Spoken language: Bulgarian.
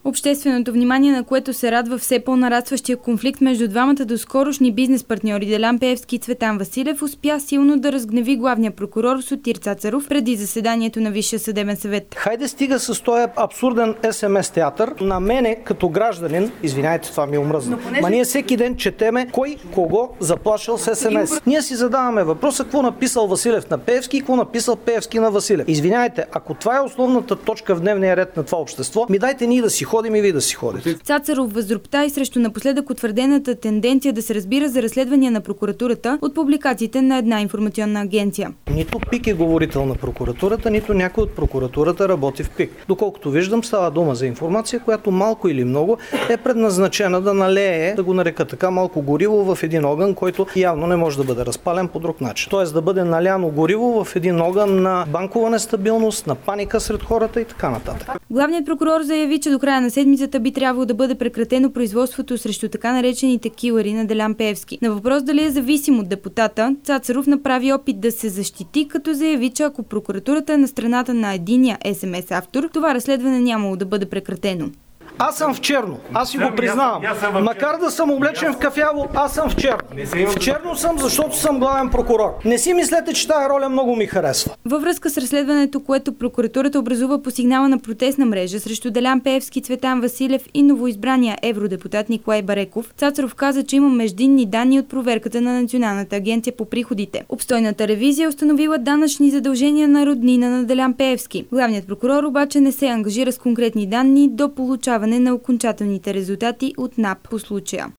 Общественото внимание, на което се радва все по-нарастващия конфликт между двамата доскорошни бизнес партньори Делян Пеевски и Цветан Василев, успя силно да разгневи главния прокурор Сотир Цацаров преди заседанието на Висшия съдебен съвет. Хайде стига с този абсурден СМС театър. На мене като гражданин, извинявайте, това ми омръзна, ние всеки ден четеме кой кого заплашил с СМС. Ние си задаваме въпроса какво написал Василев на Пеевски и какво написал Пеевски на Василев. Извинявайте, ако това е основната точка в дневния ред на това общество, ми дайте ние да си ходим и вие да си ходите. Цацаров възропта и срещу напоследък утвърдената тенденция да се разбира за разследвания на прокуратурата от публикациите на една информационна агенция. Нито ПИК е говорител на прокуратурата, нито някой от прокуратурата работи в ПИК. Доколкото виждам, става дума за информация, която малко или много е предназначена да налее, да го нарека така, малко гориво в един огън, който явно не може да бъде разпален по друг начин. Тоест да бъде наляно гориво в един огън на банкова нестабилност, на паника сред хората и така нататък. Главният прокурор заяви, че до края на седмицата би трябвало да бъде прекратено производството срещу така наречените килъри на Делян Пеевски. На въпрос дали е зависим от депутата, Цацаров направи опит да се защити, като заяви, че ако прокуратурата е на страната на единия СМС автор, това разследване нямало да бъде прекратено. Аз съм в черно. Аз си го признавам. Макар да съм облечен в кафяво, аз съм в черно. В черно съм, защото съм главен прокурор. Не си мислете, че тая роля много ми харесва. Във връзка с разследването, което прокуратурата образува по сигнала на протестна мрежа срещу Делян Пеевски, Цветан Василев и новоизбрания евродепутат Николай Бареков, Цацаров каза, че има междинни данни от проверката на Националната агенция по приходите. Обстойната ревизия установила данъчни задължения на роднина на Делян Пеевски. Главният прокурор обаче не се ангажира с конкретни данни до получаване на окончателните резултати от НАП по случая.